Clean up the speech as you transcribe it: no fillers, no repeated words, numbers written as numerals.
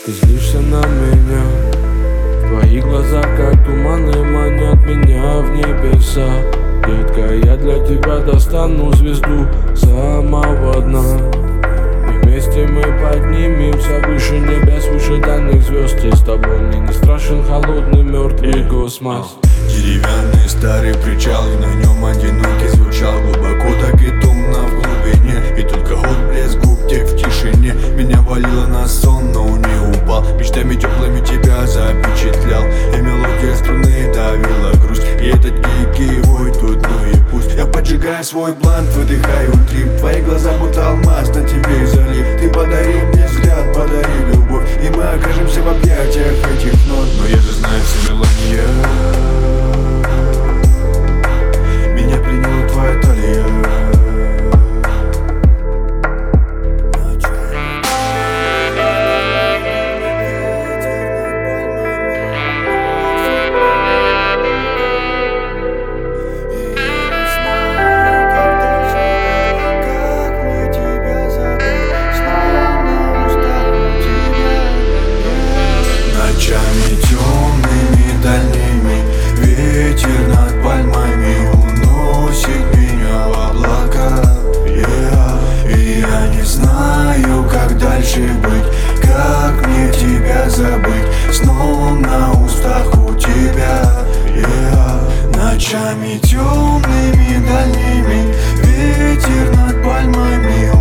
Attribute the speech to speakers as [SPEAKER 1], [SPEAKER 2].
[SPEAKER 1] Ты злишься на меня, твои глаза как туманы манят меня в небеса. Детка, я для тебя достану звезду самого дна. И вместе мы поднимемся выше небес, выше дальних звезд. И с тобой мне не страшен холодный мертвый космос.
[SPEAKER 2] Деревянный старый причал, и на нем одинокий звучал глубоко, так и томно в глубине. И только отблеск губ тек в тишине. Меня валило на сон, но не упал. Мечтами теплыми тебя запечатлял. И мелодия струны давила грусть. И этот гикий вой тут, ну и пусть. Я поджигаю свой блант, выдыхаю трип. Твои глаза будто алмаз, на тебе залип. Ты подари мне взгляд, подари любовь, и мы окажемся в объятиях этих нот. Но я же знаю все мелодия. Меня приняла твоя талия. Ночами темными дальними ветер над пальмами уносит меня в облака, И я не знаю, как дальше быть, как мне тебя забыть, сном на устах у тебя, Ночами темными дальними ветер над пальмами